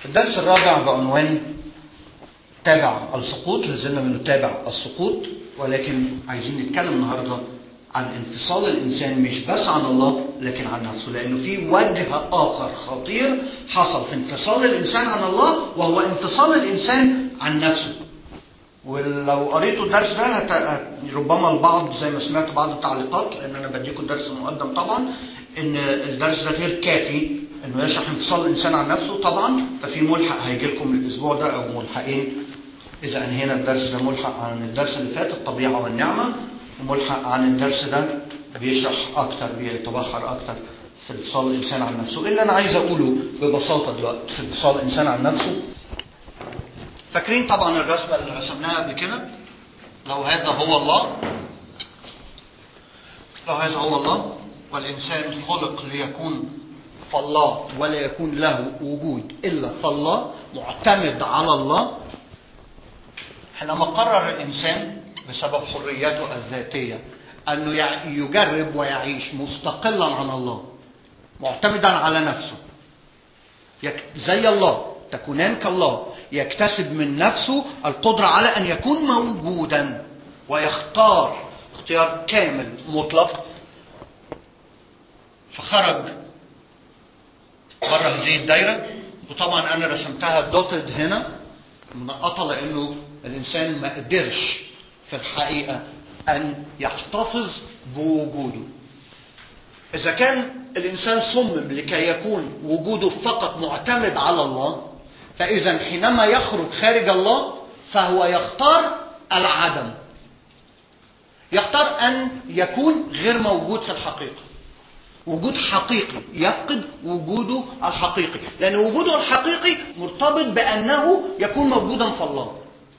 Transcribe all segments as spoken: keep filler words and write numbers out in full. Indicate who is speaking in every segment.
Speaker 1: الدرس الرابع بعنوان تابع السقوط. لازلنا بنتابع السقوط، ولكن عايزين نتكلم النهارده عن انفصال الإنسان مش بس عن الله لكن عن نفسه، لأنه في وجه آخر خطير حصل في انفصال الإنسان عن الله، وهو انفصال الإنسان عن نفسه. ولو قريتوا الدرس ده هت... ربما البعض زي ما سمعت بعض التعليقات، لأن أنا بديكم الدرس المقدم طبعا، إن الدرس ده غير كافي إنه يشرح انفصال الإنسان عن نفسه طبعا. ففي ملحق هيجي لكم الأسبوع ده أو ملحقين إذا أنهينا الدرس ده، ملحق عن الدرس اللي فات الطبيعة والنعمة، وملحق عن الدرس ده بيشرح أكتر، بيتبحر أكتر في انفصال الإنسان عن نفسه. إيه اللي أنا عايز أقوله ببساطة دلوقتي في انفصال الإنسان عن نفسه؟ فاكرين طبعا الرسمة اللي رسمناها قبل كده؟ لو هذا هو الله، لو هذا هو الله والإنسان خلق ليكون فالله ولا يكون له وجود إلا فالله، معتمد على الله. حينما قرر الإنسان بسبب حريته الذاتية أنه يجرب ويعيش مستقلا عن الله، معتمدا على نفسه، زي الله، تكونان كالله، يكتسب من نفسه القدرة على أن يكون موجودا ويختار اختيار كامل مطلق. فخرج بره هذه الدايرة، وطبعا أنا رسمتها دوتد هنا منقطة، لأنه الإنسان ما قدرش في الحقيقة أن يحتفظ بوجوده. إذا كان الإنسان صمم لكي يكون وجوده فقط معتمد على الله، فإذا حينما يخرج خارج الله فهو يختار العدم، يختار أن يكون غير موجود في الحقيقة، وجود حقيقي، يفقد وجوده الحقيقي، لأن وجوده الحقيقي مرتبط بأنه يكون موجودا في الله.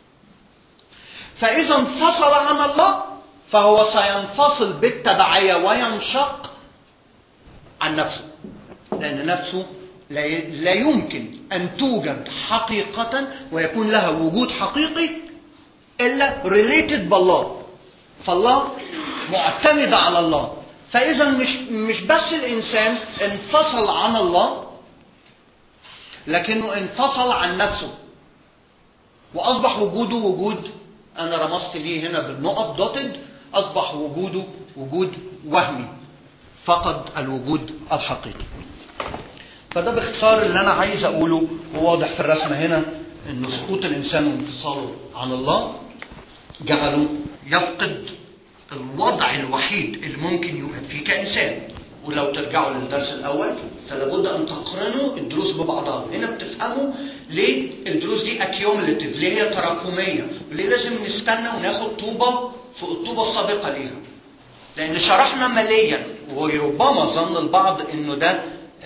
Speaker 1: فإذا انفصل عن الله فهو سينفصل بالتبعية وينشق عن نفسه، لأن نفسه لا يمكن أن توجد حقيقة ويكون لها وجود حقيقي إلا related بالله، فالله معتمد على الله. فإذا مش مش بس الإنسان انفصل عن الله، لكنه انفصل عن نفسه، وأصبح وجوده وجود، أنا رمزت ليه هنا بالنقط دوتد، أصبح وجوده وجود وهمي، فقد الوجود الحقيقي. فده باختصار اللي أنا عايز أقوله، وواضح في الرسمة هنا أن سقوط الإنسان وانفصاله عن الله جعله يفقد الوضع الوحيد اللي ممكن يوجد فيه كإنسان. ولو ترجعوا للدرس الأول فلابد أن تقرنوا الدروس ببعضها. هنا بتفهموا ليه الدروس دي أكيوميليتيف، ليه هي تراكمية، وليه لازم نستنى وناخد طوبة فوق الطوبة السابقة ليها. لأن شرحنا مليا، وربما ظن البعض إنه ده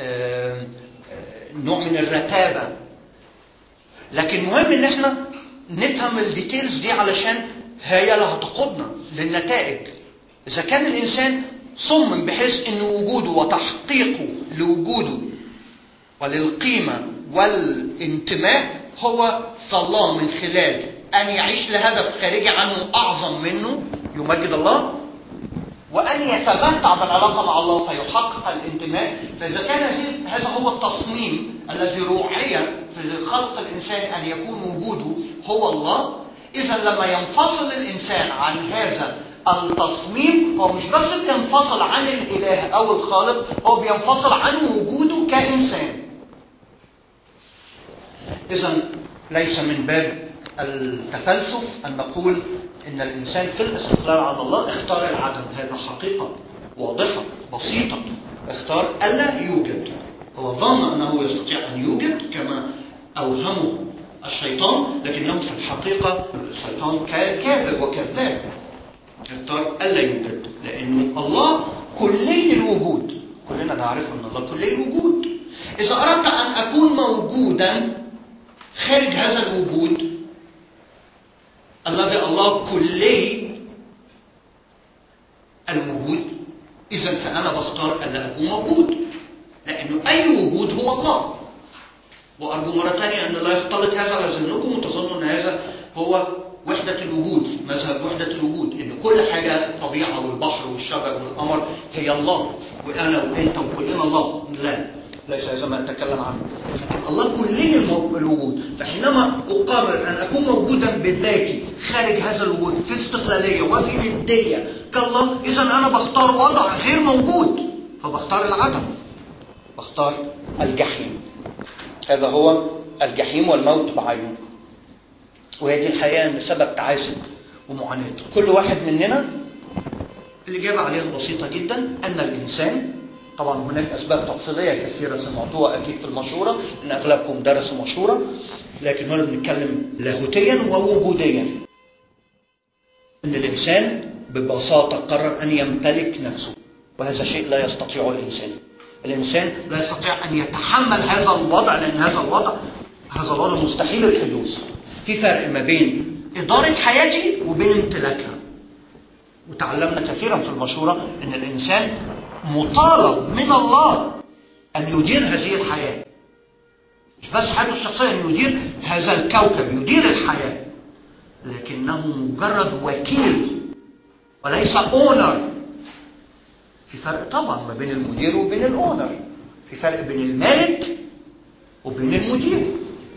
Speaker 1: نوع من الرتابة، لكن مهم إن احنا نفهم الديتيلز دي علشان هي اللي هتقودنا للنتائج. إذا كان الإنسان صمم بحيث أن وجوده وتحقيقه لوجوده وللقيمة والانتماء هو في الله من خلال أن يعيش لهدف خارجي عنه أعظم منه يمجد الله، وأن يتمتع بالعلاقة مع الله فيحقق الانتماء، فإذا كان هذا هو التصميم الذي روعي في خلق الإنسان أن يكون وجوده هو الله، إذا لما ينفصل الإنسان عن هذا التصميم هو مش بس بينفصل عن الإله أو الخالق، هو بينفصل عن وجوده كإنسان. إذا ليس من باب التفلسف أن نقول إن الإنسان في الاستقلال عن الله اختار العدم. هذا حقيقة واضحة بسيطة، اختار ألا يوجد. هو ظن أنه يستطيع أن يوجد كما أوهمه الشيطان، لكنه في الحقيقة الشيطان كاذب وكذاب، اختار ألا يوجد، لأن الله كلي الوجود، كلنا نعرف أن الله كلي الوجود. إذا أردت أن أكون موجودا خارج هذا الوجود الذي الله كلي الوجود، إذا فأنا بختار ألا أكون موجود، لأنه أي وجود هو الله. وأرجو مرة ثانية أن لا يختلط هذا على ذهنكم وتظنوا أن هذا هو وحدة الوجود، مذهب وحدة الوجود، إن كل حاجة، الطبيعة والبحر والشجر والقمر هي الله، وأنا وأنت وكلنا الله. لا، ليس هذا ما أتكلم عنه. لكن الله كلي الوجود، فحينما أقرر أن أكون موجودا بذاتي خارج هذا الوجود في استقلالية وفي ندية كالله، إذا أنا بختار وضع غير موجود، فبختار العدم، بختار الجحيم. هذا هو الجحيم والموت بعينه. وهي دي الحقيقة أن سبب تعاسة ومعاناة كل واحد مننا. الإجابة عليها بسيطة جدا، أن الإنسان، طبعا هناك أسباب تفصيلية كثيرة سمعتوها أكيد في المشورة، إن أغلبكم درسوا مشورة، لكن هنا بنتكلم لاهوتيا ووجوديا. أن الإنسان ببساطة قرر أن يمتلك نفسه، وهذا شيء لا يستطيعه الإنسان. الإنسان لا يستطيع أن يتحمل هذا الوضع، لأن هذا الوضع هذا الوضع مستحيل الحدوث. في فرق ما بين إدارة حياتي وبين امتلاكها. وتعلمنا كثيرا في المشورة أن الإنسان مطالب من الله أن يدير هذه الحياة، مش بس حياته الشخصية، أن يدير هذا الكوكب، يدير الحياة، لكنه مجرد وكيل وليس أونر. في فرق طبعا ما بين المدير وبين الأونر، في فرق بين المالك وبين المدير.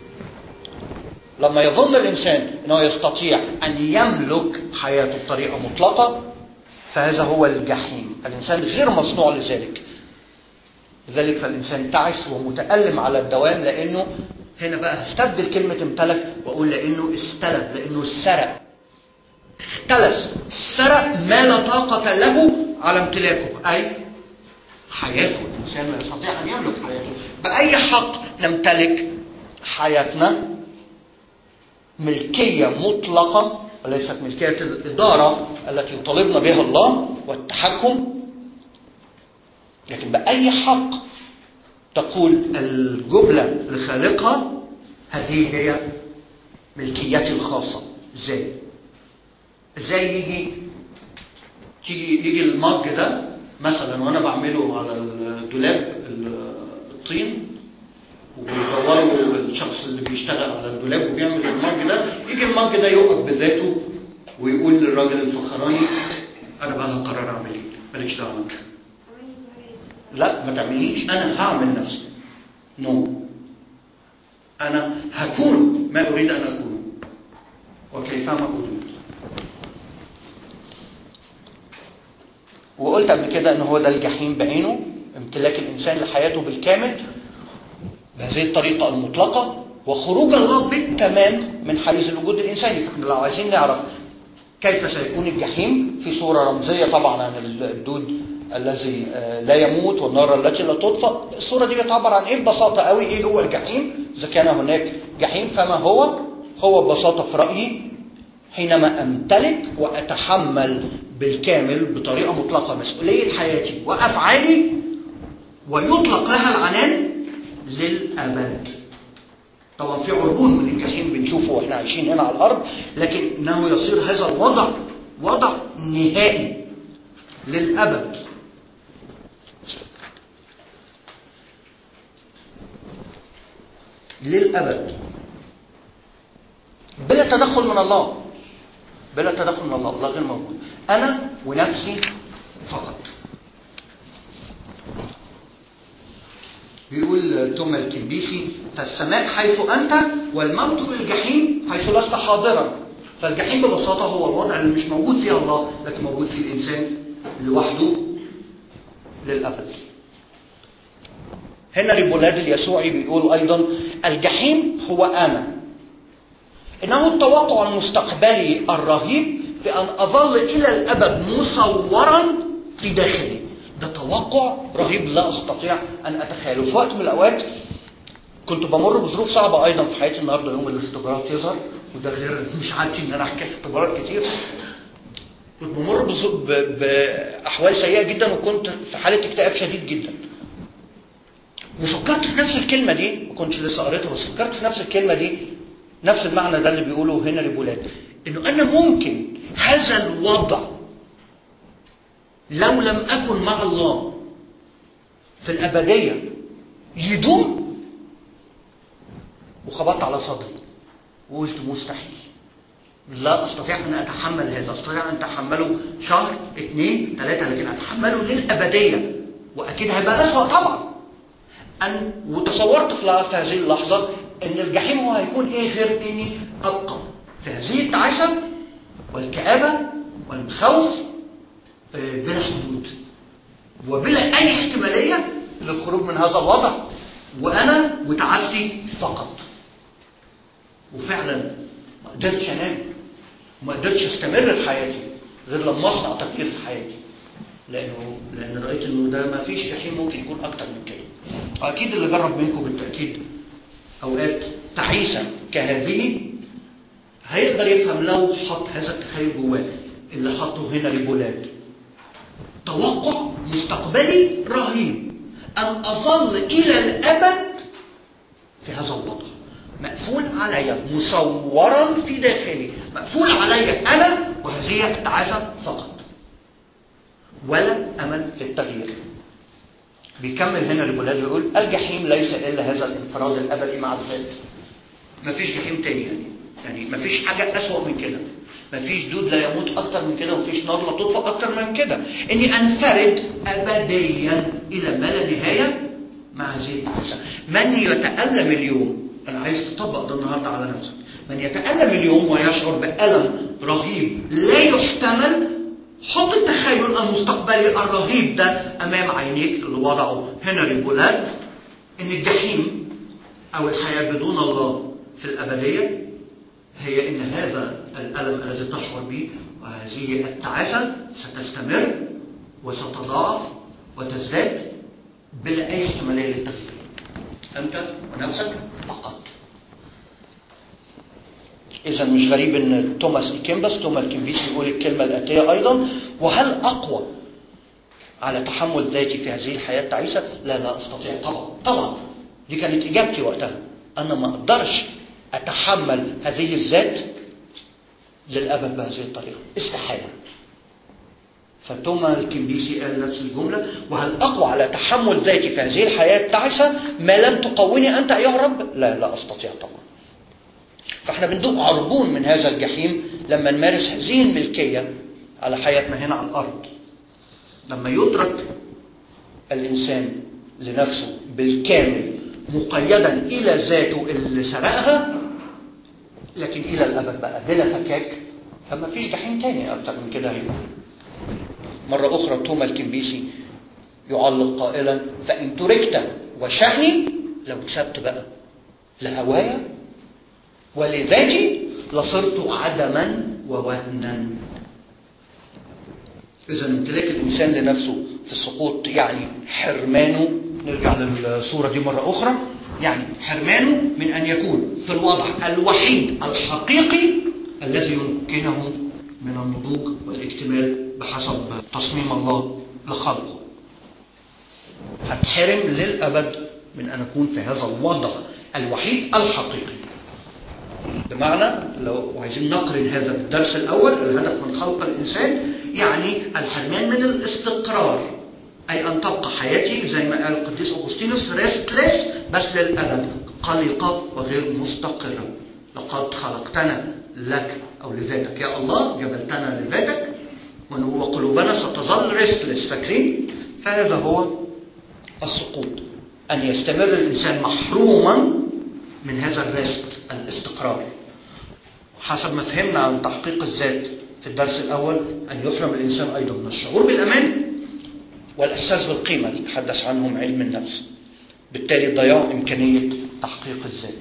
Speaker 1: لما يظن الإنسان أنه يستطيع أن يملك حياته بطريقة مطلقة، فهذا هو الجحيم. الإنسان غير مصنوع لذلك. لذلك فالإنسان تعس ومتألم على الدوام، لأنه هنا بقى هستبدل كلمة امتلك وأقول لأنه استلب، لأنه سرق، اختلس، سرق ما لا طاقة له على امتلاكه، أي حياته. الإنسان لا يستطيع أن يملك حياته. بأي حق نمتلك حياتنا؟ ملكية مطلقة، وليست ملكية الإدارة التي يطالبنا بها الله والتحكم. لكن بأي حق تقول الجملة لخالقها هذه هي ملكيتي الخاصة. ازاي؟ ازاي يجي تيجي يجي المج ده مثلا وانا بعمله على الدولاب الطين، وبيدوروا الشخص اللي بيشتغل على الدولاب وبيعمل المج ده، يجي المج ده يقف بذاته ويقول للراجل الفخراني انا بقى هقرر اعمل ايه، مالكش دعوه انت. لا ما تعمليش، انا هعمل نفسي. نو no. انا هكون ما اريد ان اكون وكيفما اريد. وقلت قبل كده ان هو ده الجحيم بعينه، امتلاك الانسان لحياته بالكامل بهذه الطريقه المطلقه، وخروج الله بالتمام من حيز الوجود الانساني. فاحنا لو عايزين نعرف كيف سيكون الجحيم في صوره رمزيه طبعا عن الدود الذي لا يموت والنار التي لا تطفأ، الصوره دي بتعبر عن ايه ببساطه قوي؟ ايه هو الجحيم؟ اذا كان هناك جحيم فما هو؟ هو ببساطه في رايي حينما امتلك واتحمل بالكامل بطريقه مطلقه مسؤوليه حياتي وافعالي، ويطلق لها العنان للابد. طبعا في عربون من الجحيم بنشوفه واحنا عايشين هنا على الارض، لكنه يصير هذا الوضع وضع نهائي للابد. للابد بلا تدخل من الله، بلا تدخل من الله. الله غير موجود، انا ونفسي فقط. بيقول توما الكنبيسي فالسماء حيث أنت والموت الجحيم حيث لست حاضرا. فالجحيم ببساطة هو الوضع اللي مش موجود فيه الله، لكن موجود فيه الإنسان لوحده للأبد. هنري بولاد اليسوعي بيقول أيضا الجحيم هو أنا، إنه التوقع المستقبلي الرهيب في أن أظل إلى الأبد مصورا في داخلي. ده توقع رهيب لا أستطيع أن أتخيله. في وقت من الأوقات كنت بمر بظروف صعبة أيضا في حياتي. النهاردة يوم الاختبارات يظهر، وده غير مش عادتي إن أنا أحكي في اختبارات كتير. كنت بمر بأحوال سيئة جدا، وكنت في حالة اكتئاب شديد جدا. وفكرت في نفس الكلمة دي، ما كنتش لسه قريتها بس فكرت في نفس الكلمة دي، نفس المعنى ده اللي بيقوله هنري بولاد، إنه أنا ممكن هذا الوضع لو لم أكن مع الله في الأبدية يدوم. وخبطت على صدري وقلت مستحيل، لا أستطيع أن أتحمل هذا. أستطيع أن أتحمله شهر اثنين ثلاثة، لكن أتحمله للأبدية وأكيد هيبقى أسوأ طبعا. أن وتصورت في هذه اللحظة أن الجحيم هو هيكون إيه غير أني أبقى في هذه التعاسة والكآبة والمخاوف بلا حدود وبلا أي احتمالية للخروج من هذا الوضع، وأنا وتعاستي فقط. وفعلا ما قدرتش أنام وما قدرتش أستمر في حياتي غير لما أصنع تغيير في حياتي، لأنه لأن رأيت أنه ده ما فيش جحيم ممكن يكون أكتر من كده. أكيد اللي جرب منكم بالتأكيد أوقات تعيسة كهذه هيقدر يفهم لو حط هذا التخيل جواه اللي حطه هنري بولاد. توقع مستقبلي رهيب أن أظل إلى الأبد في هذا الوضع، مقفول علي، مصورا في داخلي، مقفول علي أنا وهذه التعاسة فقط، ولا أمل في التغيير. بيكمل هنري بولاد يقول: الجحيم ليس إلا هذا الانفراد الأبدي مع الذات. مفيش جحيم تاني، يعني يعني مفيش حاجة أسوأ من كده، مفيش دود لا يموت أكتر من كده، ومفيش نار لا تطفأ أكتر من كده. إني أنفرد أبديا إلى ما لا نهاية مع هذه التعاسة. من يتألم اليوم، أنا عايز تطبق ده النهاردة على نفسك، من يتألم اليوم ويشعر بألم رهيب لا يحتمل، حط التخيل المستقبلي الرهيب ده أمام عينيك اللي وضعه هنري بولاد، إن الجحيم أو الحياة بدون الله في الأبدية هي إن هذا الألم الذي تشعر به وهذه التعاسة ستستمر وستضاعف وتزداد بلا أي احتمالية للتغيير، أنت ونفسك فقط. إذا مش غريب إن توماس إكيمبس توما الكمبيسي يقول الكلمة الآتية أيضا: وهل أقوى على تحمل ذاتي في هذه الحياة التعيسة؟ لا لا أستطيع. طبعا طبعا دي كانت إجابتي وقتها، أنا ما أقدرش أتحمل هذه الذات للأبد بهذه الطريقة، استحالة. فتوما الكمبيسي قال نفس الجملة: وهل أقوى على تحمل ذاتي في هذه الحياة التعيسة ما لم تقوني أنت أيها رب؟ لا لا أستطيع طبعا. فاحنا بندوق عربون من هذا الجحيم لما نمارس هذه الملكية على حياتنا هنا على الأرض. لما يترك الإنسان لنفسه بالكامل مقيدا إلى ذاته اللي سرقها، لكن إلى الأبد بقى بلا فكاك، فما فيش جحيم تاني أكتر من كده هيكون. مرة أخرى توما الكمبيسي يعلق قائلا: فإن تركت وشأني، لو كسبت بقى لهوايا ولذاتي لصرت عدما ووهنا. إذا امتلاك الإنسان لنفسه في السقوط يعني حرمانه، نرجع للصورة دي مرة أخرى، يعني حرمانه من أن يكون في الوضع الوحيد الحقيقي الذي يمكنه من النضوج والاكتمال بحسب تصميم الله لخلقه. هتحرم للأبد من أن أكون في هذا الوضع الوحيد الحقيقي. بمعنى لو عايزين نقرن هذا بالدرس الأول، الهدف من خلق الإنسان يعني الحرمان من الاستقرار، أي أن تبقى حياتي زي ما قال القديس أغسطينوس restless بس للأبد، قلقة وغير مستقرة. لقد خلقتنا لك أو لذاتك يا الله، جبلتنا لذاتك، وقلوبنا ستظل restless. فاكرين؟ فهذا هو السقوط، أن يستمر الإنسان محروما من هذا الريست، الاستقرار. حسب ما فهمنا عن تحقيق الذات في الدرس الأول، أن يحرم الإنسان أيضا من الشعور بالأمان والإحساس بالقيمة اللي تحدث عنهم علم النفس، بالتالي ضياع إمكانية تحقيق الذات.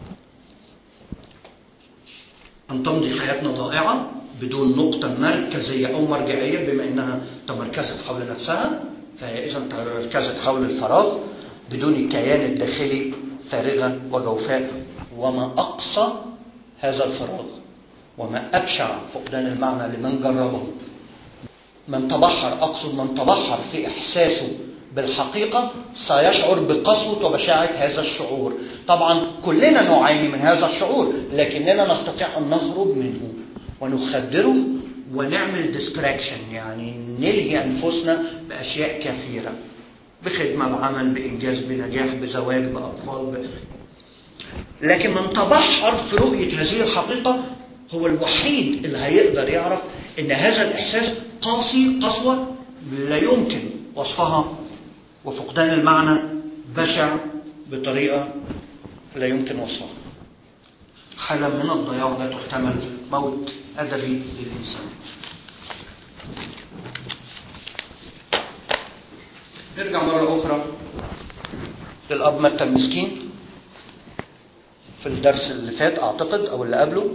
Speaker 1: أن تمضي حياتنا ضائعة بدون نقطة مركزية أو مرجعية، بما أنها تمركزت حول نفسها فهي إذا تمركزت حول الفراغ بدون الكيان الداخلي، فارغة وجوفاء. وما أقصى هذا الفراغ وما أبشع فقدان المعنى لمن جربه. من تبحر، أقصد من تبحر في إحساسه بالحقيقة سيشعر بقسوة وبشاعة هذا الشعور. طبعا كلنا نعاني من هذا الشعور، لكننا نستطيع أن نهرب منه ونخدره ونعمل ديستراكشن، يعني نلهي أنفسنا بأشياء كثيرة، بخدمة، بعمل، بإنجاز، بنجاح، بزواج، بأطفال ب... لكن من تبحر في رؤية هذه الحقيقة هو الوحيد اللي هيقدر يعرف إن هذا الإحساس قاسي قسوة لا يمكن وصفها وفقدان المعنى بشع بطريقة لا يمكن وصفها. حالة من الضياع لا تحتمل، موت أدبي للإنسان. نرجع مرة أخرى للأب متى المسكين في الدرس اللي فات أعتقد أو اللي قبله،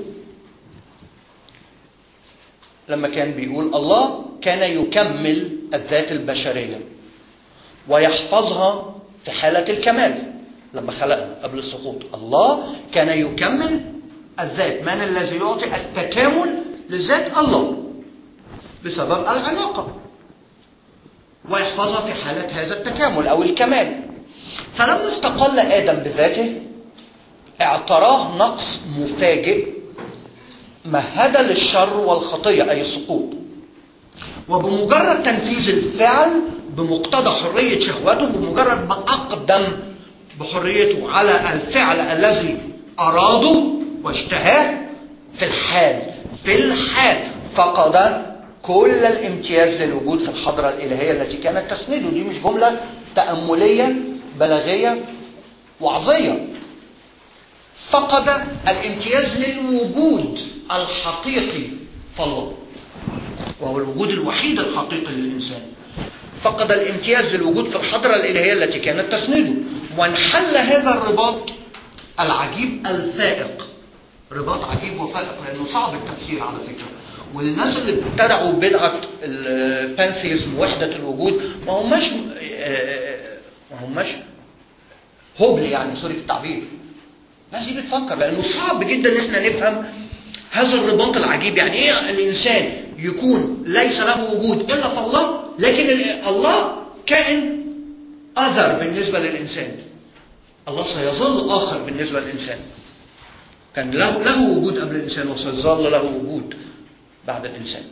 Speaker 1: لما كان بيقول الله كان يكمل الذات البشرية ويحفظها في حالة الكمال. لما خلقها قبل السقوط الله كان يكمل الذات. من الذي يعطي التكامل لذات الله؟ بسبب العلاقة، ويحفظها في حالة هذا التكامل أو الكمال. فلما استقل آدم بذاته اعتراه نقص مفاجئ مهد للشر والخطية أي السقوط، وبمجرد تنفيذ الفعل بمقتضى حرية شهوته، بمجرد ما أقدم بحريته على الفعل الذي أراده واشتهاه، في الحال في الحال فقد كل الامتياز للوجود في الحضرة الإلهية التي كانت تسنده. دي مش جملة تأملية بلاغية وعظية. فقد الامتياز للوجود الحقيقي فالله، وهو الوجود الوحيد الحقيقي للإنسان. فقد الامتياز للوجود في الحضرة الإلهية التي كانت تسنده، وانحل هذا الرباط العجيب الفائق. رباط عجيب وفائق لأنه صعب التفسير على فكرة، والناس اللي ابتدعوا بدعة البانثيزم وحدة الوجود ما هماش ما هماش هبل يعني، سوري في التعبير. الناس دي بتفكر لأنه صعب جدا ان احنا نفهم هذا الرباط العجيب. يعني ايه الإنسان يكون ليس له وجود إلا في الله، لكن الله كائن آخر بالنسبة للإنسان. الله سيظل آخر بالنسبة للإنسان، كان له, له وجود قبل الإنسان وسيظل له وجود بعد الإنسان.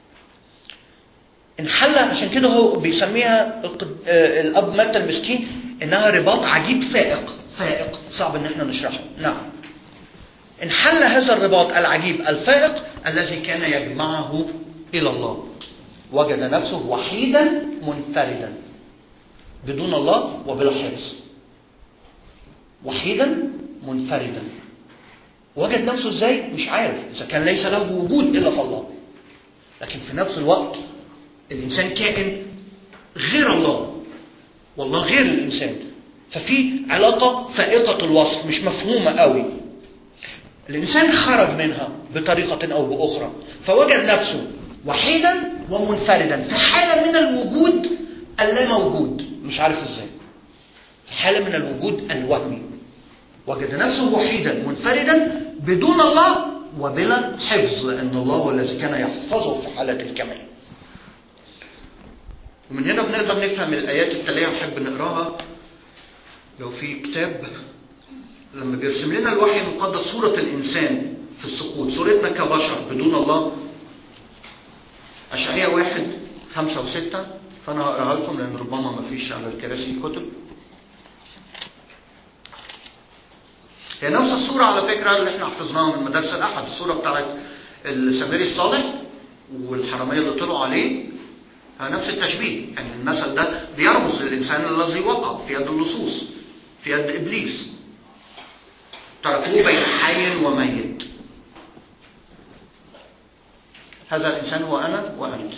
Speaker 1: انحل، عشان كده هو بيسميها الأب متى المسكين إنها رباط عجيب فائق. فائق صعب إن احنا نشرحه. نعم، انحل هذا الرباط العجيب الفائق الذي كان يجمعه إلى الله، وجد نفسه وحيدا منفردا بدون الله وبلا حفظ. وحيدا منفردا وجد نفسه ازاي؟ مش عارف، اذا كان ليس له وجود الا في الله. لكن في نفس الوقت الانسان كائن غير الله، والله غير الانسان. ففي علاقة فائقة الوصف مش مفهومة قوي. الانسان خرج منها بطريقة او باخرى، فوجد نفسه وحيدا ومنفردا في حالة من الوجود اللا موجود، مش عارف ازاي، في حالة من الوجود الوهمي. وجد نفسه وحيدا منفردا بدون الله وبلا حفظ، لأن الله هو الذي كان يحفظه في حالة الكمال. ومن هنا بنقدر نفهم الآيات التالية، نحب نقراها. لو في كتاب لما بيرسم لنا الوحي المقدس صورة الإنسان في السقوط، صورتنا كبشر بدون الله، أشعياء واحد خمسة وستة، فأنا هقراها لكم لأن ربما ما فيش على الكراسي كتب. هي نفس الصورة على فكرة اللي احنا حفظناها من مدارس الأحد، الصورة بتاعت السامري الصالح والحرامية اللي طلعوا عليه، نفس التشبيه. يعني المثل ده بيرمز للإنسان الذي وقع في يد اللصوص، في يد إبليس، تركوه بين حي وميت. هذا الإنسان هو أنا وأنت.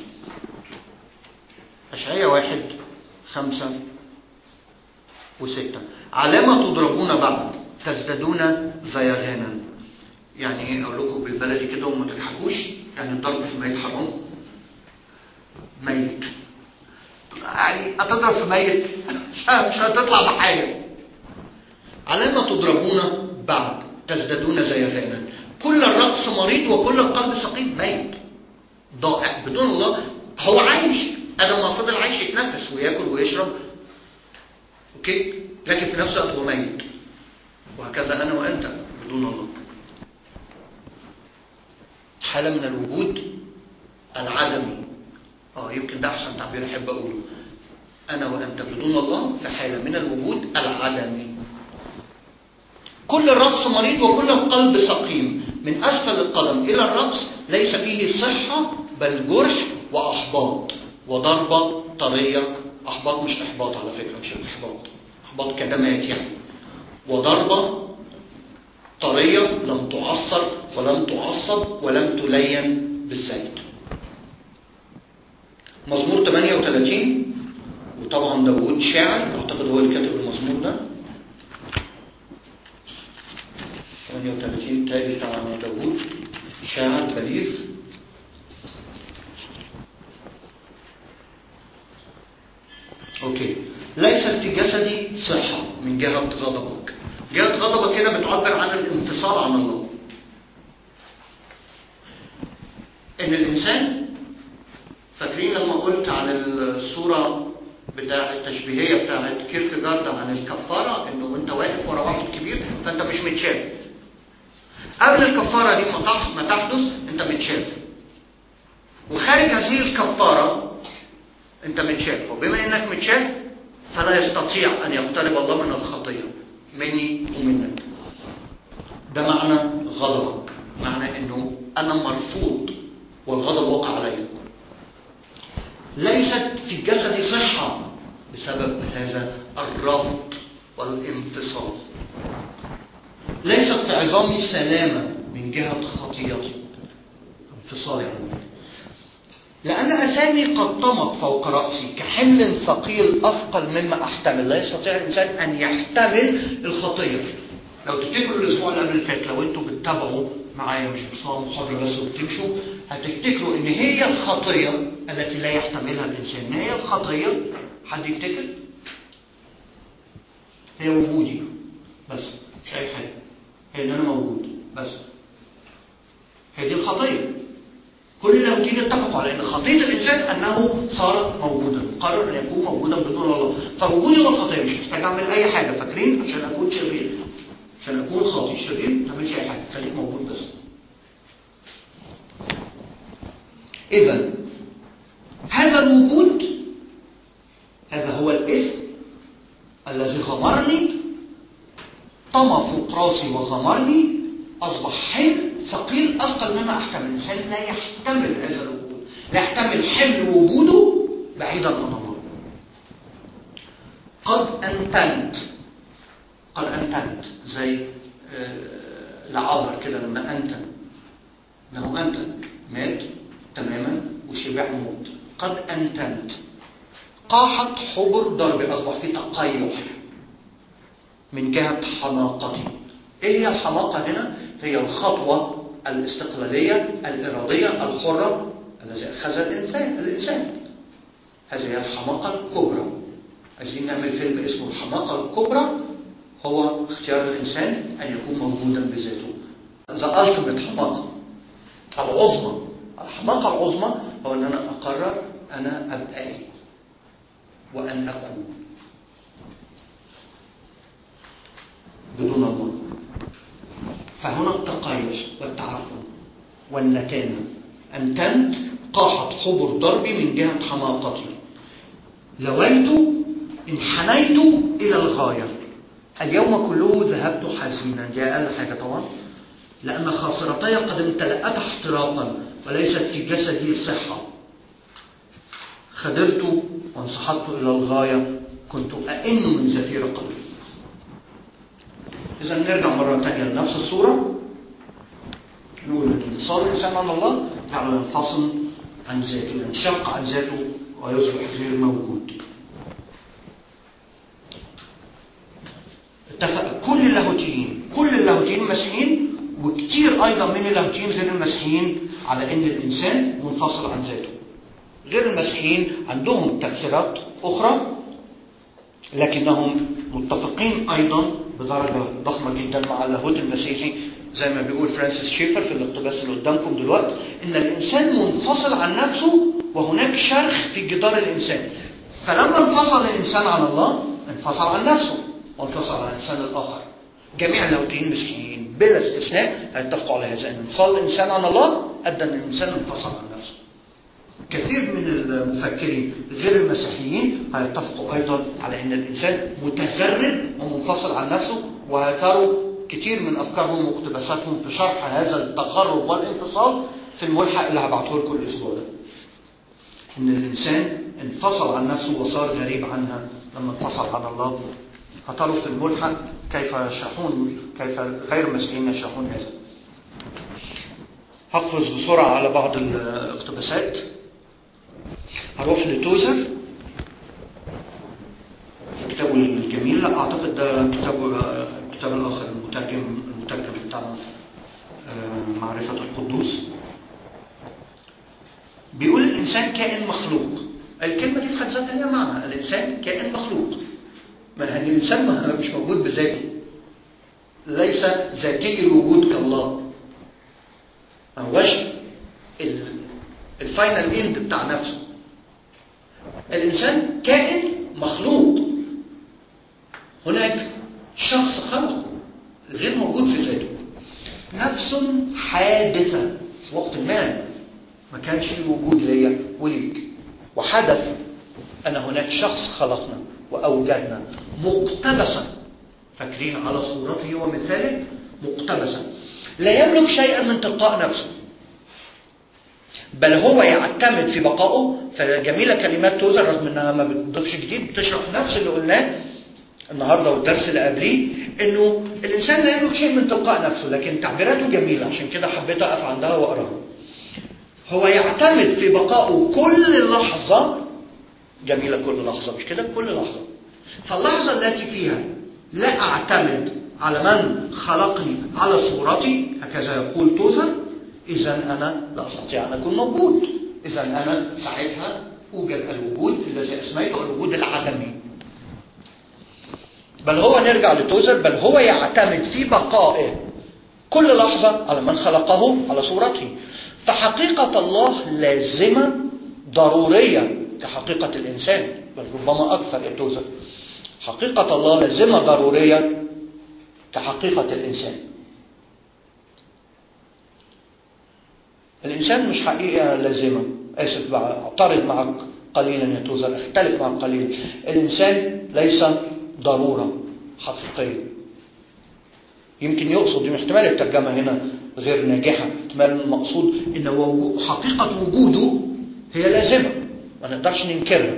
Speaker 1: أشعياء واحد خمسة وستة، علامة تضربون بعد تزدادون زيغانا. يعني اقول لكم بالبلدي كده وما تضحكوش، يعني الضرب في الميت حرام. ميت يعني هتضرب في ميت مش هتطلع بحاجه. علامة تضربون بعد تزدادون زيغانا، كل الرأس مريض وكل القلب سقيم. ميت ضائع بدون الله. هو عايش، ادم ما فضل عايش يتنفس وياكل ويشرب، اوكي، لكن في نفس الوقت هو ميت. وهكذا أنا وأنت بدون الله، حالة من الوجود العدمي. آه يمكن ده أحسن تعبير أحب أقوله. أنا وأنت بدون الله في حالة من الوجود العدمي. كل الرأس مريض وكل القلب سقيم، من أسفل القدم إلى الرأس ليس فيه صحة بل جرح وأحباط وضربة طرية. أحباط مش إحباط على فكرة، مش الإحباط، إحباط كدمات يعني، وضربة طرية لم تعصر ولم تعصب ولم تلين بالزيت. مزمور ثمانية وثلاثين، وطبعا داود شاعر، أعتقد هو اللي كاتب المزمور ده. ثمانية وثلاثين تالي بتاع داود، شاعر بليغ. اوكي. ليست في جسدي صحة من جهة غضبك. جهة غضبك هنا بتعبر عن الانفصال عن الله. ان الانسان، فاكرين لما قلت عن الصورة بتاع التشبيهية بتاعت كيركيجارد عن الكفارة، انه انت واقف ورا واحد كبير فانت مش متشاف. قبل الكفارة دي ما تحدث انت متشاف، وخارج هذه الكفارة انت متشاف، وبما انك متشاف فلا يستطيع ان يقترب الله من الخطية مني ومنك. ده معنى غضبك، معنى انه انا مرفوض والغضب وقع علي. ليست في جسدي صحة بسبب هذا الرفض والانفصال. ليست في عظامي سلامة من جهة خطيئتي، انفصالي عنه. لأن أثامي قد طمت فوق رأسي كحمل ثقيل أثقل مما أحتمل. لا يستطيع الإنسان أن يحتمل الخطية. لو تفتكروا الأسبوع اللي قبل اللي فات، لو أنتوا بتتابعوا معايا مش بتصوروا محاضرة بس وبتمشوا، هتفتكروا إن هي الخطية التي لا يحتملها الإنسان. ما هي الخطية؟ حد يفتكر؟ هي وجودي بس، مش أي حاجة. هي إن أنا موجود بس. هي دي الخطية. كل اللاهوتيين اتفقوا على ان خطيه الانسان انه صار موجودا، قرر ان يكون موجودا بدون الله. فوجودي هو الخطيه، مش محتاج اعمل اي حاجه. فاكرين؟ عشان اكون شرير، عشان اكون خاطئ شرير ما تعملش اي حاجه، خليك موجود بس. اذا هذا الوجود، هذا هو الاثم الذي غمرني، طمى فوق راسي وغمرني، اصبح حمل ثقيل اثقل مما احتمل. الانسان لا يحتمل هذا الوجود، لا يحتمل حمل وجوده بعيدا عن الله. قد انتنت، قد انتنت زي آه لعذر كده لما انتن، انه انتن مات تماما وشبع موت. قد انتنت. قاحت حبر ضربي، اصبح في تقيح من جهة حماقتي. ايه هي الحماقة هنا؟ هي الخطوة الاستقلالية الإرادية الحرة التي أخذها الإنسان الإنسان هذه هي الحماقة الكبرى. عايزين نعمل فيلم اسمه الحماقة الكبرى، هو اختيار الإنسان أن يكون موجودا بذاته. The ultimate حماقة العظمى. الحماقة العظمى هو أن أنا أقرر أنا أبقى إيه وأن أكون بدون الله. فهنا التقيح والتعفن والنتانة. أنتنت، قاحت حبر ضربي من جهة حماقتي، لويت، انحنيت إلى الغاية. اليوم كله ذهبت حزينا، دي أقل حاجة طبعا، لأن خاصرتي قد امتلأت احتراقا وليست في جسدي صحة. خدرت وانسحبت إلى الغاية، كنت أئن من زفير قلبي. إذا نرجع مرة تانية لنفس الصورة، نقول أن انفصال الإنسان عن الله يعني ينفصل عن ذاته، ينشق عن ذاته ويصبح غير موجود. اتفق كل اللاهوتيين، كل اللاهوتيين المسيحيين وكتير أيضا من اللاهوتيين غير المسيحيين على أن الإنسان منفصل عن ذاته. غير المسيحيين عندهم تفسيرات أخرى، لكنهم متفقين أيضا بدرجة ضخمة جدا مع اللاهوت المسيحي، زي ما بيقول فرانسيس شيفر في الاقتباس اللي قدامكم دلوقتي، إن الإنسان منفصل عن نفسه وهناك شرخ في جدار الإنسان. فلما انفصل الإنسان عن الله انفصل عن نفسه وانفصل عن الإنسان الآخر. جميع اللاهوتيين المسيحيين بلا استثناء هيتفقوا على هذا، أن انفصال الإنسان عن الله أدى أن الإنسان انفصل عن نفسه. كثير من المفكرين غير المسيحيين هيتفقوا أيضا على أن الإنسان متغرب ومنفصل عن نفسه، وهتروا كثير من أفكارهم واقتباساتهم في شرح هذا التغرب والانفصال في الملحق اللي هبعته لكم الأسبوع ده. أن الإنسان انفصل عن نفسه وصار غريب عنها لما انفصل عن الله هتروا في الملحق كيف يشرحون، كيف غير المسيحيين يشرحون هذا. هقفز بسرعة على بعض الاقتباسات. هروح لتوزر في كتابه الجميل، لا أعتقد ده كتابه الكتاب الآخر المترجم المترجم بتاع معرفة القدوس. بيقول الإنسان كائن مخلوق. الكلمة دي في حد ذاتها ليها معنى، الإنسان كائن مخلوق. ما الإنسان مش موجود بذاته، ليس ذاتي الوجود كالله، ما هوش الفاينل اند بتاع نفسه. الإنسان كائن مخلوق، هناك شخص خلقه غير موجود في ذاته، نفس حادثة في وقت ما ما كانش في وجود ليا وليك، وحدث أن هناك شخص خلقنا وأوجدنا مقتبسا، فاكرين على صورته ومثاله، مقتبسا، لا يملك شيئا من تلقاء نفسه، بل هو يعتمد في بقائه. فجميلة كلمات توزر رغم انها ما بتضيفش جديد، بتشرح نفس اللي قلناه النهارده والدرس اللي قبليه، انه الانسان لا يملك شيء من تلقاء نفسه، لكن تعبيراته جميلة عشان كده حبيت اقف عندها واقراها. هو يعتمد في بقائه كل لحظة، جميلة كل لحظة مش كده، كل لحظة. فاللحظة التي فيها لا أعتمد على من خلقني على صورتي، هكذا يقول توزر، إذن أنا لا أستطيع أن أكون موجود، إذن أنا ساعتها أوجد الوجود الذي أسميته الوجود العدمي. بل هو، نرجع لتوزر، بل هو يعتمد في بقائه كل لحظة على من خلقه على صورته. فحقيقة الله لازمة ضرورية كحقيقة الإنسان، بل ربما أكثر يا توزر. حقيقة الله لازمة ضرورية كحقيقة الإنسان. الإنسان مش حقيقة لازمة، آسف بقى أعترض معك قليلا يا توزر، اختلف معك قليلا. الإنسان ليس ضرورة حقيقية. يمكن يقصد، احتمال الترجمة هنا غير ناجحة، احتمال المقصود إن حقيقة وجوده هي لازمة ما نقدرش ننكرها،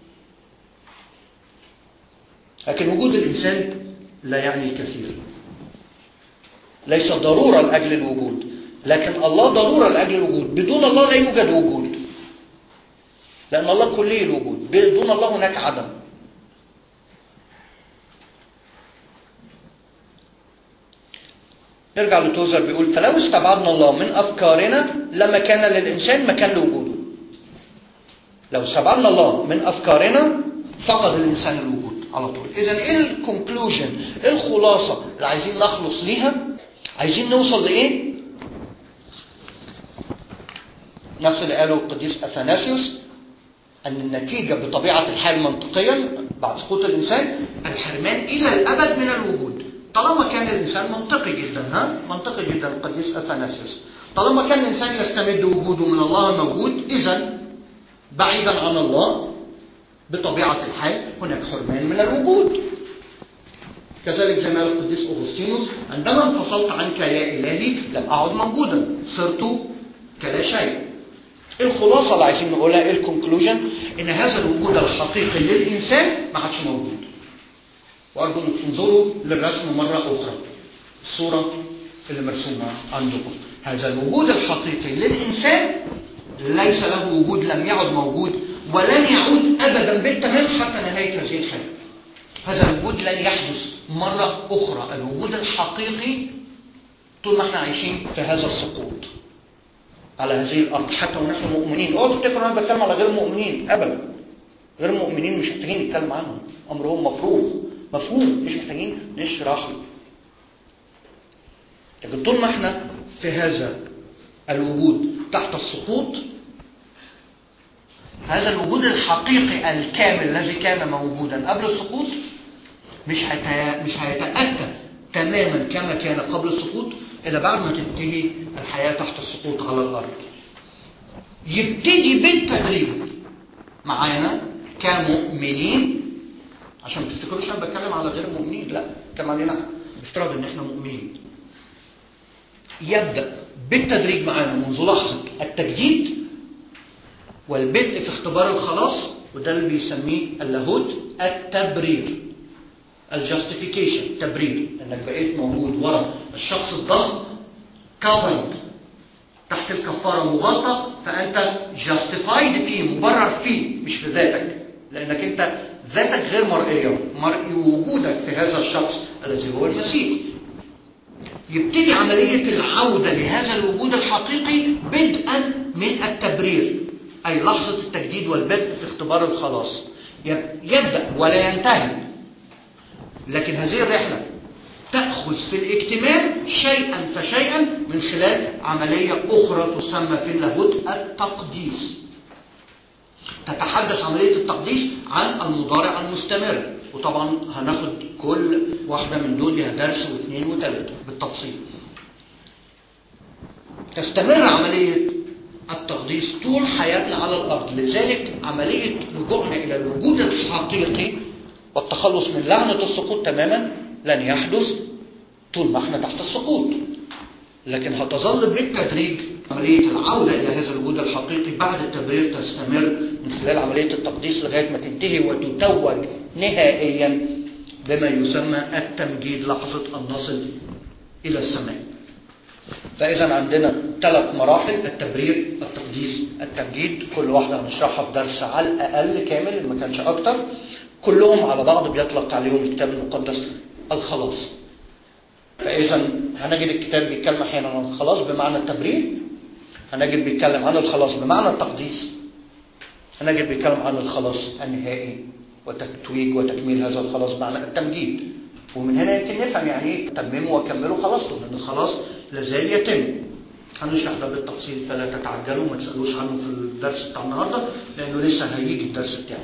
Speaker 1: لكن وجود الإنسان لا يعني الكثير. ليس ضرورة لأجل الوجود، لكن الله ضرورة لأجل الوجود. بدون الله لا يوجد وجود، لأن الله كلي الوجود، بدون الله هناك عدم. نرجع لتوزر بيقول فلو استبعدنا الله من أفكارنا لما كان للإنسان مكان لوجوده. لو استبعدنا الله من أفكارنا فقد الإنسان الوجود على طول. إذن إيه الكونكلوجن، إيه الخلاصة اللي عايزين نخلص ليها؟ عايزين نوصل لإيه؟ نفس اللي قاله القديس أثناسيوس، أن النتيجة بطبيعة الحال منطقيا بعد سقوط الإنسان الحرمان إلى الأبد من الوجود. طالما كان الإنسان منطقي جدا، ها منطقي جدا القديس أثناسيوس، طالما كان الإنسان يستمد وجوده من الله الموجود، إذن بعيدا عن الله بطبيعة الحال هناك حرمان من الوجود. كذلك زي ما قال القديس أغسطينوس، عندما انفصلت عنك يا إلهي لم أعد موجودا، صرت كلا شيء. الخلاصة اللي عايزين نقولها، ايه الكونكلوجن؟ ان هذا الوجود الحقيقي للإنسان ما عادش موجود. وأرجو أن تنظروا للرسم مرة أخرى، الصورة اللي مرسومة عندكم. هذا الوجود الحقيقي للإنسان ليس له وجود، لم يعد موجود ولن يعود أبدا بالتمام حتى نهاية هذه الحياة. هذا الوجود لن يحدث مرة أخرى. الوجود الحقيقي طول ما احنا عايشين في هذا السقوط على هذه الأرض، حتى ونحن مؤمنين. اوعوا تفتكروا أنا بتكلم على غير مؤمنين أبدا. غير مؤمنين مش محتاجين نتكلم عنهم، أمرهم مفروغ مفهوم، مش محتاجين نشرح. لكن طول ما احنا في هذا الوجود تحت السقوط، هذا الوجود الحقيقي الكامل الذي كان موجودا قبل السقوط مش مش هيتأتى تماما كما كان قبل السقوط إلا بعد ما تنتهي الحياة تحت السقوط على الأرض. يبتدي بالتدريج معانا كمؤمنين، عشان ما تفتكروش انا بتكلم على غير المؤمنين، لا كما علينا بافتراض ان احنا مؤمنين. يبدأ بالتدريج معانا منذ لحظة التجديد والبدء في اختبار الخلاص، وده اللي بيسميه اللاهوت التبرير. الجاستيفيكيشن، تبرير انك بقيت موجود ورا الشخص الضخم كفرد تحت الكفاره مغطى، فانت جاستيفايد فيه، مبرر فيه، مش في ذاتك، لانك انت ذاتك غير مرئيه، مرئي وجودك في هذا الشخص الذي هو المسيح. يبتدي عمليه العوده لهذا الوجود الحقيقي بدءا من التبرير، اي لحظه التجديد والبدء في اختبار الخلاص. يبدا ولا ينتهي، لكن هذه الرحله تأخذ في الاكتمال شيئا فشيئا من خلال عملية أخرى تسمى في اللاهوت التقديس. تتحدث عملية التقديس عن المضارع المستمر، وطبعا هناخد كل واحدة من دول لها درس واثنين وثلاثة بالتفصيل. تستمر عملية التقديس طول حياتنا على الأرض، لذلك عملية رجوعنا إلى الوجود الحقيقي والتخلص من لعنة السقوط تماما لن يحدث طول ما احنا تحت السقوط، لكن هتظل بالتدريج عملية العودة إلى هذا الوجود الحقيقي بعد التبرير تستمر من خلال عملية التقديس لغاية ما تنتهي وتتوج نهائيا بما يسمى التمجيد، لحظة أن نصل إلى السماء. فإذا عندنا ثلاث مراحل: التبرير، التقديس، التمجيد. كل واحدة هنشرحها في درس على الأقل كامل ما كانش أكتر. كلهم على بعض بيطلق عليهم الكتاب المقدس الخلاص. فإذا هنجد الكتاب بيتكلم أحيانا عن الخلاص بمعنى التبرير، هنجد بيتكلم عن الخلاص بمعنى التقديس، هنجد بيتكلم عن الخلاص النهائي وتتويج وتكميل هذا الخلاص بمعنى التمجيد. ومن هنا يمكن نفهم يعني ايه تمموا وكملوا خلاصكم، لأن الخلاص لازال يتم. هنشرح ده بالتفصيل فلا تتعجلوا، ما تسألوش عنه في الدرس بتاع النهارده لأنه لسه هيجي الدرس بتاعه.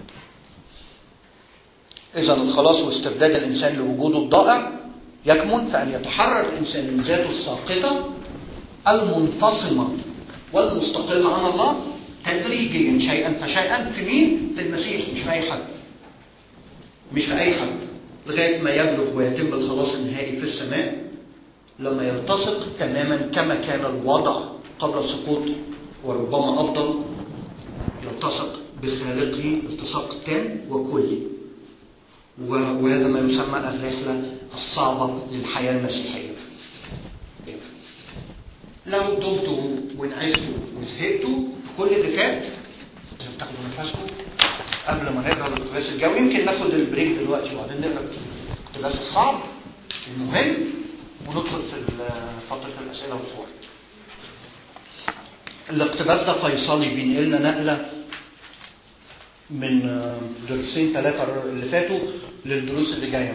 Speaker 1: إذا الخلاص واسترداد الإنسان لوجوده الضائع يكمن في أن يتحرر الإنسان من ذاته الساقطة المنفصمة والمستقلة عن الله تدريجيا شيئا فشيئا. في مين؟ في المسيح، مش في أي حد، مش في أي حد، لغاية ما يبلغ ويتم الخلاص النهائي في السماء لما يلتصق تماما كما كان الوضع قبل السقوط، وربما أفضل، يلتصق بخالقه التصاق تام وكلي. وهذا ما يسمى الرحلة الصعبة للحياة المسيحية. لو دمتوا وانعزتوا وزهقتوا في كل اللي فات، لازم تاخدوا نفسكم قبل ما نقرا الاقتباس الجوي. يمكن ناخد البريك دلوقتي وبعدين نقرا الاقتباس الصعب المهم وندخل في فترة الأسئلة والحوار. الاقتباس ده فيصلي بينقلنا نقلة من درسين ثلاثة اللي فاتوا للدروس اللي جاية.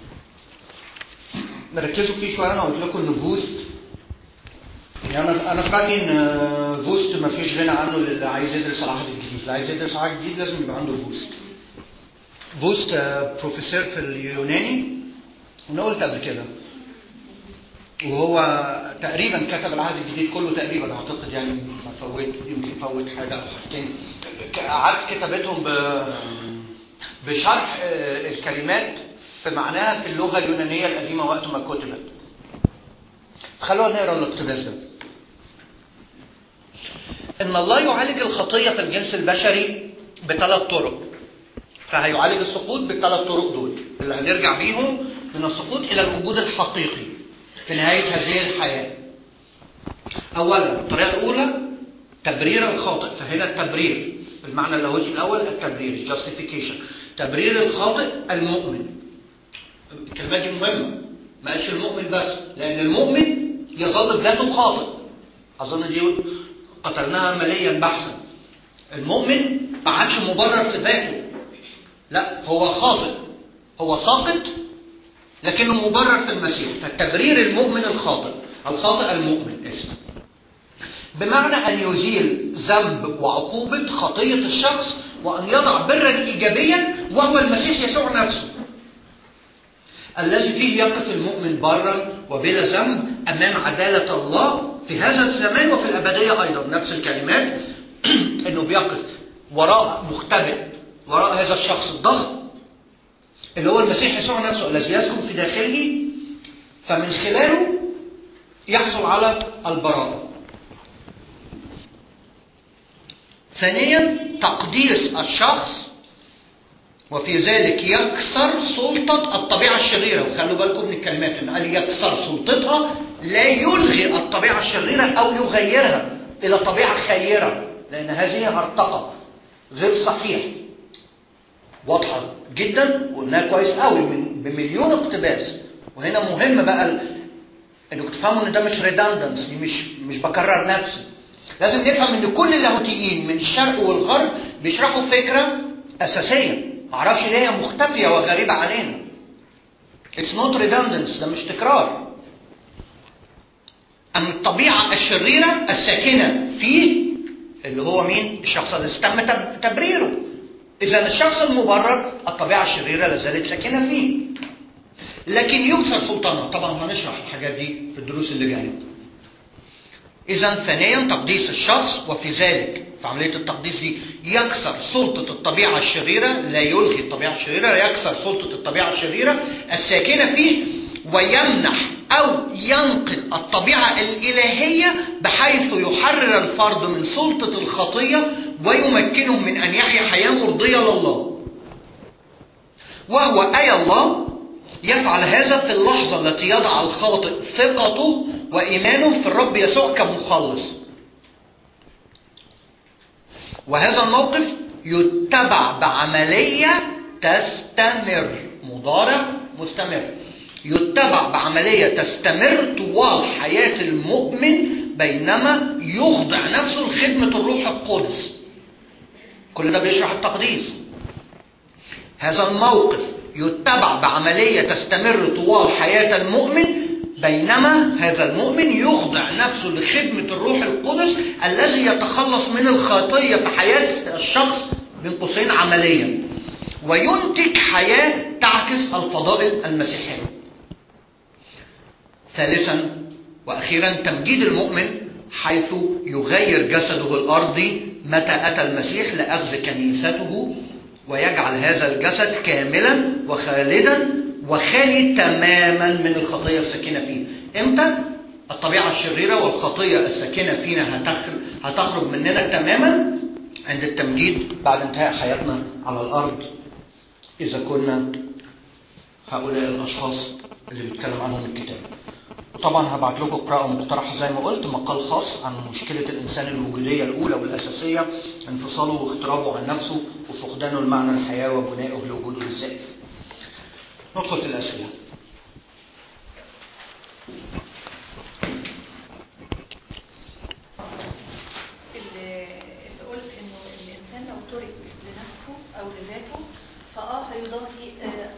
Speaker 1: نركزوا فيه شوية. أنا قلت لكم إن فوست، يعني أنا أنا في رأيي إن فوست ما فيش غنى عنه للي عايز يدرس العهد الجديد. اللي عايز يدرس العهد الجديد لازم يبقى عنده فوست. فوست بروفيسور في اليوناني، أنا قلت قبل كده، وهو تقريبا كتب العهد الجديد كله تقريبا أعتقد، يعني ما فوت، يمكن فوت حاجة أو حاجتين. قعدت كتابتهم بشرح الكلمات في معناها في اللغة اليونانية القديمة وقت ما كتبت. خلونا نقرأ الاقتباس ده. إن الله يعالج الخطية في الجنس البشري بثلاث طرق، فهيعالج السقوط بالثلاث طرق دول اللي هنرجع بيهم من السقوط إلى الوجود الحقيقي في نهاية هذه الحياة. أولا الطريقة الأولى تبرير الخاطئ، فهنا التبرير المعنى اللاهوتي الأول التبرير justification، تبرير الخاطئ المؤمن. الكلمات دي مهمة، ما قالش المؤمن بس، لأن المؤمن يظل بذاته خاطئ. أظن دي قتلناها مليا بحثا. المؤمن ما عادش مبرر في ذاته، لا هو خاطئ، هو ساقط لكنه مبرر في المسيح. فالتبرير المؤمن الخاطئ، الخاطئ المؤمن اسمه، بمعنى أن يزيل ذنب وعقوبة خطية الشخص وأن يضع برا إيجابيا وهو المسيح يسوع نفسه، الذي فيه يقف المؤمن برا وبلا ذنب أمام عدالة الله في هذا الزمان وفي الأبدية أيضا. نفس الكلمات أنه بيقف وراء مختبئ وراء هذا الشخص الضخم اللي هو المسيح يسوع نفسه الذي يسكن في داخله، فمن خلاله يحصل على البراءة. ثانيا تقديس الشخص وفي ذلك يكسر سلطة الطبيعة الشريرة. وخلوا بالكم من الكلمات، إن قال يكسر سلطتها، لا يلغي الطبيعة الشريرة أو يغيرها إلى طبيعة خيرة، لأن هذه هرطقة غير صحيح. واضحة جدا وإنها كويس قوي من بمليون اقتباس. وهنا مهم بقى انكم تفهموا ان ده مش ريدندنسي، مش مش بكرر نفسي. لازم نفهم ان كل اللاهوتيين من الشرق والغرب بيشرحوا فكره اساسيه، معرفش ليه هي مختفيه وغريبه علينا. It's not redundance، ده مش تكرار. ان الطبيعه الشريره الساكنه فيه، اللي هو مين؟ الشخص اللي تم تبريره. اذا الشخص المبرر الطبيعه الشريره لازالت ساكنه فيه، لكن يكسر سلطانها. طبعا هنشرح الحاجات دي في الدروس اللي جايه. اذا ثانيا تقديس الشخص، وفي ذلك في عمليه التقديس دي يكسر سلطه الطبيعه الشريره، لا يلغي الطبيعه الشريره، يكسر سلطه الطبيعه الشريره الساكنه فيه، ويمنح او ينقل الطبيعه الالهيه بحيث يحرر الفرد من سلطه الخطيه ويمكنه من ان يحيا حياه مرضيه لله. وهو اي الله يفعل هذا في اللحظة التي يضع الخاطئ ثقته وإيمانه في الرب يسوع كمخلص. وهذا الموقف يتبع بعملية تستمر، مضارع مستمر، يتبع بعملية تستمر طوال حياة المؤمن بينما يخضع نفسه لخدمة الروح القدس. كل ده بيشرح التقديس. هذا الموقف يتبع بعملية تستمر طوال حياة المؤمن بينما هذا المؤمن يخضع نفسه لخدمة الروح القدس الذي يتخلص من الخطية في حياة الشخص بين قوسين عمليا، وينتج حياة تعكس الفضائل المسيحية. ثالثا وأخيرا تمجيد المؤمن، حيث يغير جسده الأرضي متى أتى المسيح لأخذ كنيسته، ويجعل هذا الجسد كاملا وخالدا وخالي تماما من الخطية الساكنة فيه. امتى؟ الطبيعة الشريرة والخطية الساكنة فينا هتخرج مننا تماما عند التمجيد بعد انتهاء حياتنا على الأرض، إذا كنا هؤلاء الأشخاص اللي بيتكلم عنهم الكتاب. وطبعا هبعت لكم قراءة مقترحة زي ما قلت، مقال خاص عن مشكلة الإنسان الوجودية الأولى والأساسية، انفصاله واغترابه عن نفسه وفقدانه المعنى الحياة وبنائه لوجوده الزائف. ندخل في الأسئلة.
Speaker 2: اللي قلت إنه الإنسان لو ترك لنفسه أو لذاته فآه هيضاهي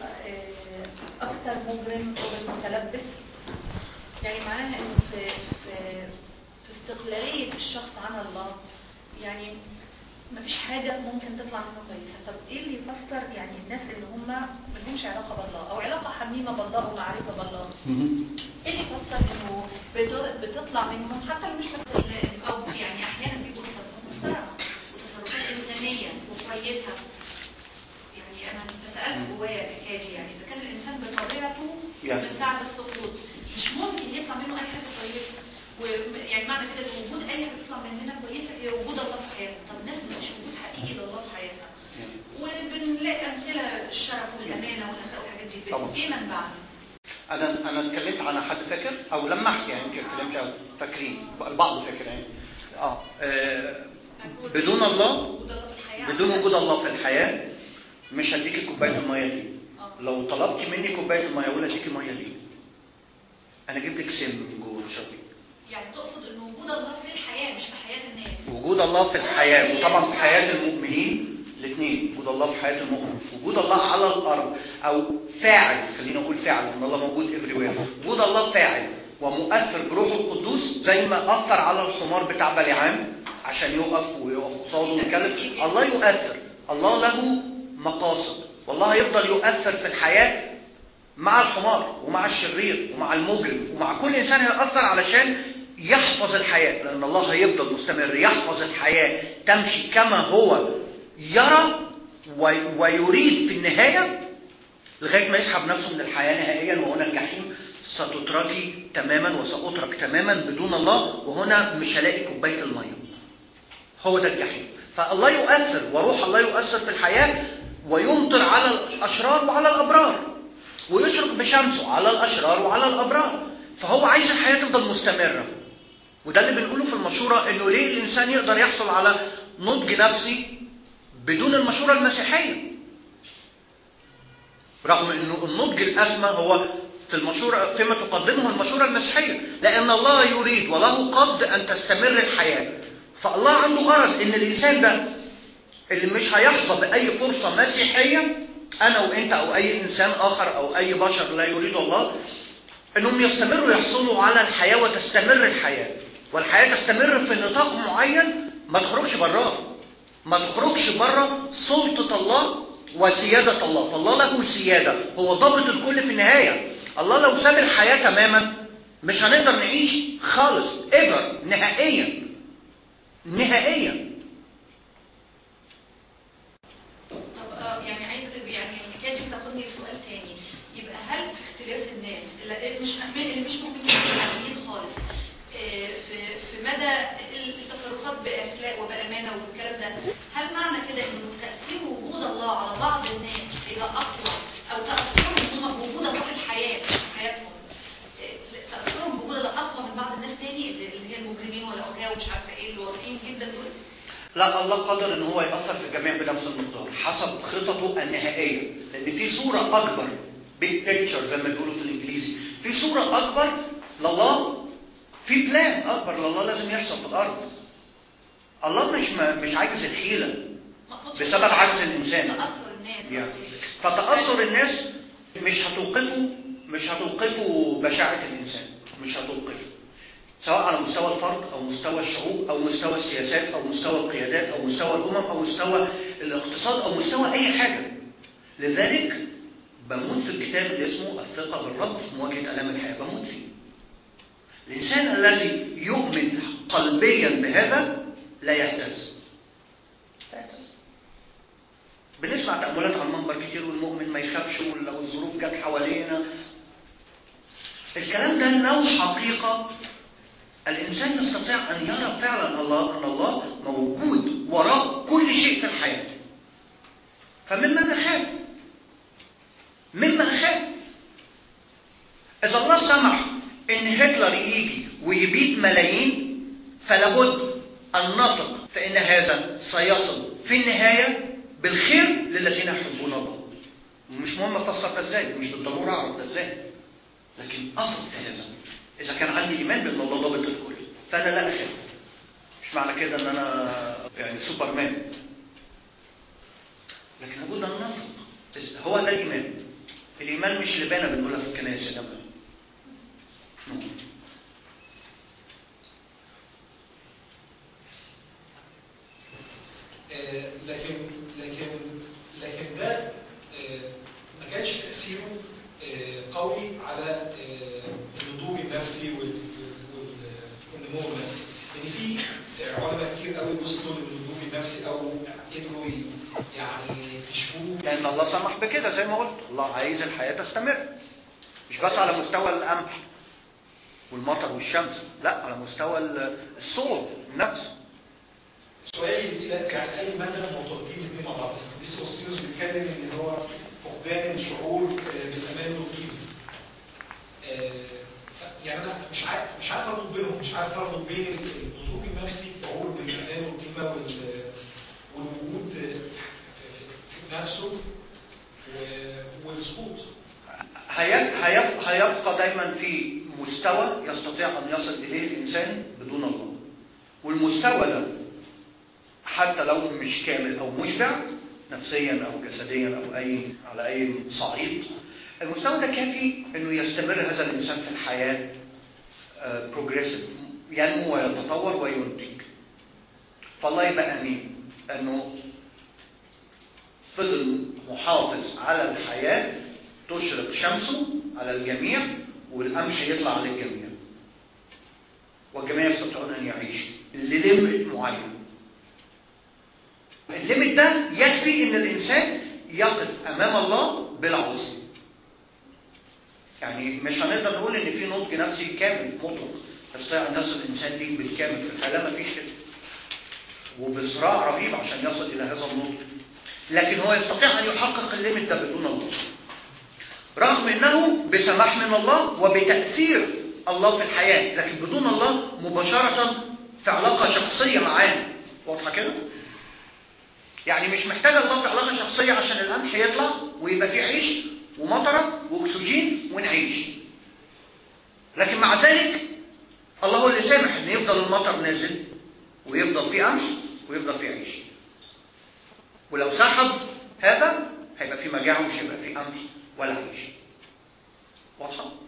Speaker 2: أكثر مجرم أو متلبس. يعني معناها إنه في في في استقلالية الشخص عن الله، يعني ما فيش حاجة ممكن تطلع منه كويسة. طب إيه اللي يفسر يعني الناس اللي هم ما لهمش علاقة بالله أو علاقة حميمة بالله ومعرفة بالله؟ إيه اللي يفسر إنه بتطلع منهم حتى لو مش أو يعني أحيانا بيبقوا تصرفات محترمة وتصرفات إنسانية وكويسة؟ يعني أنا تسألت جوايا الحكاية دي، يعني إذا كان الإنسان بطبيعته من ساعة السقوط مش ممكن يطلع منه أي حاجة كويسة، ويعني معنى كده ان وجود اي حاجه بتطلع مننا كويسه هي وجود الله في حياتنا. طب الناس مش وجود حقيقي لله في حياتها، وبنلاقي امثله الشرف والامانه والاخلاق والحاجات دي. ايه منبعها؟
Speaker 1: انا انا اتكلمت عن حد فاكر او لمحت، يعني يمكن اتكلمت او فاكرين البعض فاكر يعني اه, آه بدون الله، بدون وجود الله في الحياه مش هديكي كوبايه الميه دي. لو طلبتي مني كوبايه الميه اقول اديكي الميه دي، انا اجيب لك سم من جوه تشربي.
Speaker 2: يعني تقصد ان وجود الله في الحياه مش في حياه الناس؟
Speaker 1: وجود الله في الحياه، وطبعا في حياه المؤمنين الاثنين. وجود الله في حياه المؤمن، في وجود الله على الارض او فاعل، خلينا نقول فاعل لان الله موجود افري. وجود الله فاعل ومؤثر بروح القدوس، زي ما اثر على الحمار بتاع بلعام عشان يقف ويقف قصاده ويتكلم. الله يؤثر، الله له مقاصد، والله هيفضل يؤثر في الحياه مع الحمار ومع الشرير ومع المجرم ومع كل إنسان هيأثر علشان يحفظ الحياة، لأن الله هيفضل مستمر يحفظ الحياة تمشي كما هو يرى ويريد في النهاية، لغاية ما يسحب نفسه من الحياة نهائيا. وهنا الجحيم ستتركي تماما وسأترك تماما بدون الله، وهنا مش هلاقي كوباية المية. هو ده الجحيم. فالله يؤثر وروح الله يؤثر في الحياة، ويمطر على الأشرار وعلى الأبرار، ويشرق بشمسه على الأشرار وعلى الأبرار. فهو عايز الحياة تفضل مستمرة. وده اللي بنقوله في المشورة، إنه ليه الإنسان يقدر يحصل على نضج نفسي بدون المشورة المسيحية، رغم إنه النضج الأسمى هو في المشورة فيما تقدمه المشورة المسيحية، لأن الله يريد وله قصد أن تستمر الحياة. فالله عنده غرض إن الإنسان ده اللي مش هيحظى بأي فرصة مسيحية، أنا وإنت أو أي إنسان آخر أو أي بشر لا يريد الله، إنهم يستمروا يحصلوا على الحياة وتستمر الحياة، والحياة تستمر في نطاق معين ما تخرجش براه، ما تخرجش بره سلطة الله وسيادة الله. فالله له سيادة، هو ضابط الكل في النهاية. الله لو ساب الحياة تماما مش هنقدر نعيش خالص ever، نهائيا نهائيا.
Speaker 2: طب اه يعني عايزه يعني الحكايه دي بتاخدني لسؤال تاني. يبقى هل اختلاف الناس اللي مش اللي مش مؤمنين عاديين خالص في في مدى التصرفات باخلاق وبامانه والكلام ده، هل معنى كده انه تاثير وجود الله على بعض الناس يبقى اقوى، او تاثيرهم هم بوجود الله في الحياه في حياتهم، تاثيرهم بوجود الله اقوى من بعض الناس تاني اللي هي المجرمين والعتاه ومش عارفه ايه اللي واضحين جدا دول؟
Speaker 1: لا، الله قادر ان هو يأثر في الجميع بنفس المقدار حسب خططه النهائية، لان في صورة اكبر، big picture زي ما بيقولوا في الانجليزي، في صورة اكبر لله، في بلان اكبر لله لازم يحصل في الارض. الله مش مش عاجز الحيلة بسبب عجز الانسان.
Speaker 2: تأثر الناس
Speaker 1: يعني فتأثر الناس مش هتوقفه مش هتوقفه بشاعة الانسان، مش هتوقفه، سواء على مستوى الفرد أو مستوى الشعوب أو مستوى السياسات أو مستوى القيادات أو مستوى الأمم أو مستوى الاقتصاد أو مستوى أي حاجة. لذلك بموت في الكتاب اللي اسمه الثقة بالرب في مواجهة آلام الحياة، بموت فيه. الإنسان الذي يؤمن قلبيا بهذا لا يهتز. لا يهتز. بنسمع تأملات على المنبر كتير، والمؤمن ما يخافش ولو الظروف جت حوالينا. الكلام ده له حقيقة. الإنسان يستطيع أن يرى فعلا الله، أن الله موجود وراء كل شيء في الحياة. فمما نخاف مما أخاف إذا الله سمح إن هتلر يجي ويبيد ملايين، فلابد أن نثق في إن هذا سيصل في النهاية بالخير للذين يحبون الله. مش مهم أفسر ده إزاي، مش بالضرورة أعرف ده إزاي، لكن أثق في هذا. إذا كان عندي إيمان بأن الله ضابط الكل فأنا لا أخاف. مش معنى كده أن أنا يعني سوبرمان، لكن لابد أن نثق. هو ده الإيمان. الإيمان مش لبانة بنقولها في الكنائس يا جماعة.
Speaker 3: آه لكن لكن لكن ده آه ما كانش تأثيره آه قوي على آه النضوج النفسي والنمو النفسي. يعني في علماء كتير قوي وصلوا للنضوج النفسي او قدروا يعني يكتشفوه،
Speaker 1: لأن الله سمح بكده زي ما قلت. الله عايز الحياة تستمر، مش بس على مستوى القمح والمطر والشمس، لا، على مستوى الصول نفسه.
Speaker 3: سؤالي الى يعني اي مدى مرتبطين الاثنين مع بعض؟ القديس اغسطينوس بيتكلم ان هو فقدان الشعور بالامان والقيمه. يعني انا مش عارف مش عارف اربط بينهم، مش عارف اربط بين النضوج النفسي، الشعور بالامان والقيمه والوجود في نفسه والسقوط.
Speaker 1: هيبقى دايما في مستوى يستطيع ان يصل اليه الانسان بدون الله، والمستوى ده حتى لو مش كامل او مشبع نفسيا او جسديا او اي على اي صعيد، المستوى ده كافي انه يستمر هذا الانسان في الحياه بروجريسيف، ينمو ويتطور وينتج. فالله يبقى امين انه فضل محافظ على الحياه، تشرق شمسه على الجميع والقمح يطلع للجميع، والجميع يستطيعون ان يعيشوا لليمت معين. الليمت ده يكفي ان الانسان يقف امام الله بلا عذر. يعني مش هنقدر نقول ان في نضج نفسي كامل مطلق يستطيع ان يصل الانسان ليه بالكامل في الحياه، ما فيش كده، وبصراع رهيب عشان يصل الى هذا النضج. لكن هو يستطيع أن يحقق الليمت ده بدون الله، رغم أنه بسماح من الله وبتأثير الله في الحياة، لكن بدون الله مباشرة في علاقة شخصية معانا. واضحة كده؟ يعني مش محتاج الله في علاقة شخصية عشان القمح يطلع ويبقى فيه عيش ومطرة وأكسجين ونعيش، لكن مع ذلك الله هو اللي سامح ان يفضل المطر نازل ويفضل فيه قمح ويفضل فيه عيش. ولو سحب هذا هيبقى فيه مجاعة ومش هيبقى فيه قمح ولا عيش. واضحة؟